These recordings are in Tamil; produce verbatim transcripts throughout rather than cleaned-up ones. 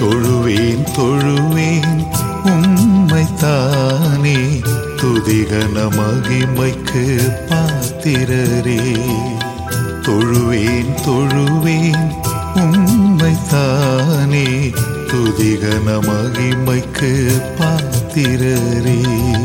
தொழுவேன் தொழுவேன் உம்மைத்தானே துதிகன மகிமைக்கு பாத்திரரே. தொழுவேன் தொழுவேன் உம்மைத்தானே துதிகன மகிமைக்கு பாத்திரரே.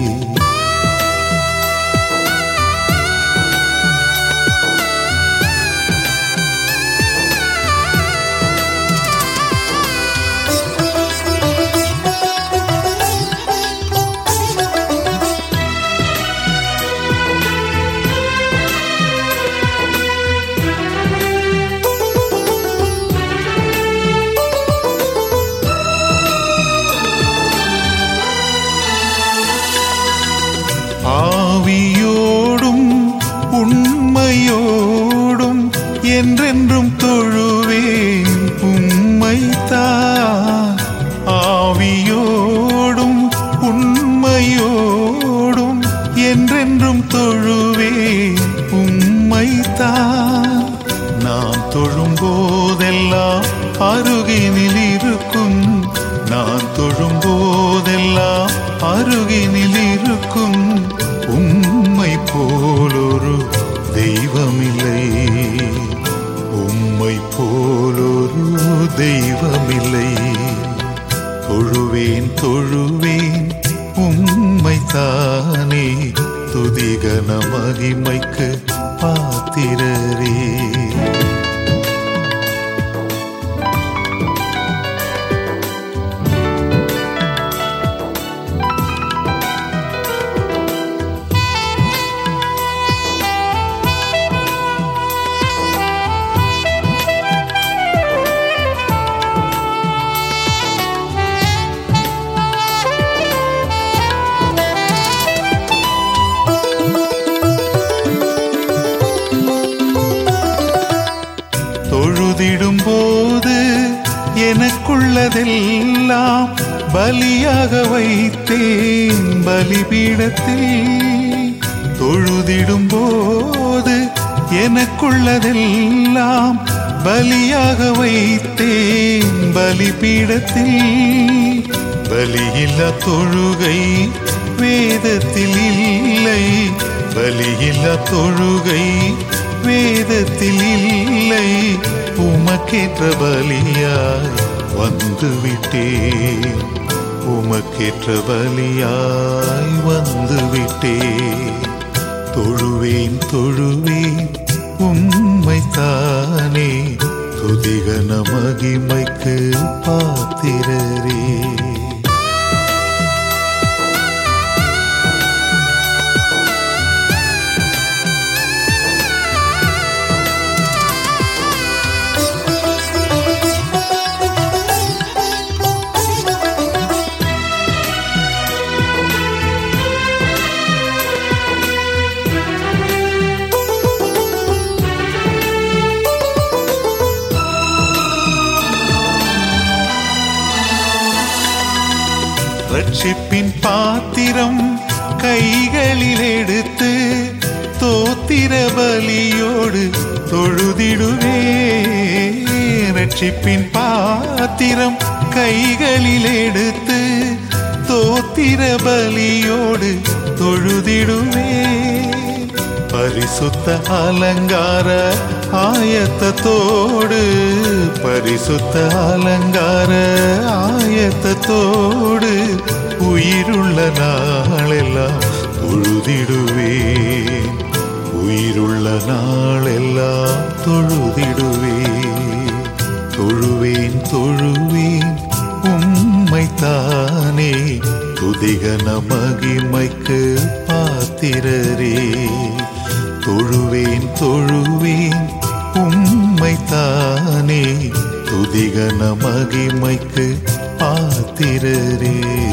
ஆவியோடும் உண்மையோடும் என்றென்றும் தொழுவேன் உம்மைத்தான். ஆவியோடும் உண்மையோடும் என்றென்றும் தொழுவேன் உம்மைத்தான். நான் தொழும்போதெல்லாம் அருகினில் இருக்கும், நான் தொழும்போதெல்லாம் அருகினில் இருக்கும். உம்மை போலொரு தெய்வமில்லை, உம்மை போலொரு தெய்வமில்லை. தொழுவேன் தொழுவேன் உம்மைத்தானே துதிகன மகிமைக்கு பாத்திரரே. தொழுதிடும்போது எனக்குள்ளதெல்லாம் பலியாக வைத்தேன் பலிபீடத்தில். தொழுதிடும்போது எனக்குள்ளதெல்லாம் பலியாக வைத்தேன் பலிபீடத்தில். பலியில்லா தொழுகை வேதத்தில் இல்லை, பலியில்லா தொழுகை வேதத்தில் இல்லை. உமக்கேற்ற பலியாய் வந்துவிட்டேன், உமக்கேற்ற பலியாய் வந்துவிட்டேன். தொழுவேன் தொழுவேன் உம்மைத்தானே துதிகன மகிமைக்கு பாத்திரரே. ரட்சிப்பின் பாத்திரம் கைகளில் எடுத்து தோத்திர பலியோடு தொழுதிடுவே. ரட்சிப்பின் பாத்திரம் கைகளில் எடுத்து தோத்திர பலியோடு தொழுதிடுவே. பரிசுத்த அலங்கார ஆயத்தத்தோடு, பரிசுத்த அலங்கார ஆயத்தத்தோடு உயிருள்ள நாளெல்லாம் தொழுதிடுவேன், உயிருள்ள நாளெல்லாம் தொழுதிடுவேன். தொழுவேன் தொழுவேன் உம்மைத்தானே துதிகன மகிமைக்கு பாத்திரரே. தொழுவேன் தொழுவேன் உம்மைத்தானே துதிகன மகிமைக்கு பாத்திரரே.